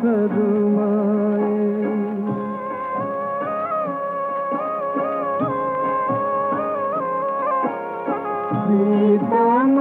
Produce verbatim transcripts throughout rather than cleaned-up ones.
शर्माए। प्रीतम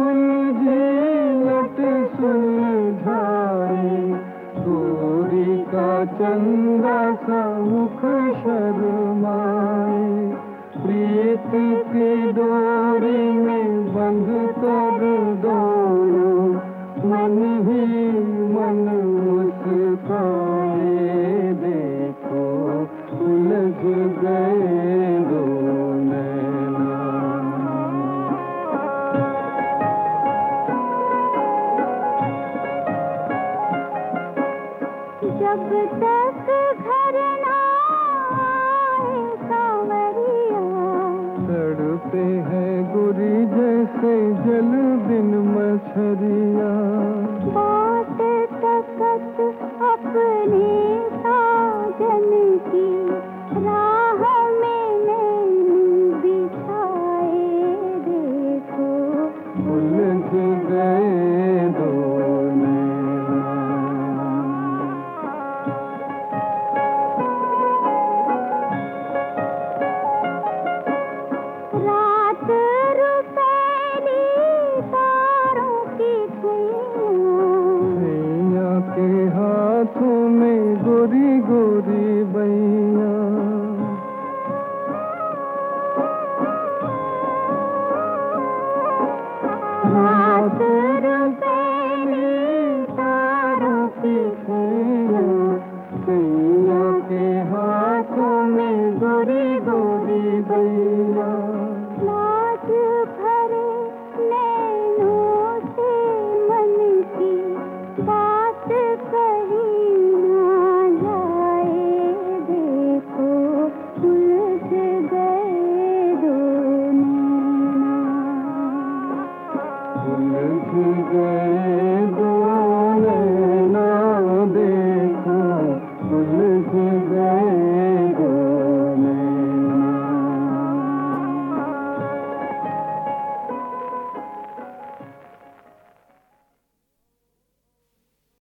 झीलट सुलझाए, गोरी का चंदा सा मुख शर्माए। प्रीत की डोरी में बंध कर दोनों मन ही मन मुस्काए। देखो उलझ गए दो नैना। जब तक घर ना आए सांवरिया, तड़पे है गोरी जैसे जल बिन मछरिया। बात तकत अपने साजन की, राह में नैन बिछाए। देखो उलझ गए दो नैना। रात रुपैली तारों की छैया के हाथों में गोरी गोरी बैया। रात रुपैली तारों की छैया, छैया के हाथों में गोरी गोरी बैया। लाज भरे नैनों से मन की बात कही ना जाए। देखो उलझ गए दो नैना। उलझ गए दो नैना, देखो उलझ गए।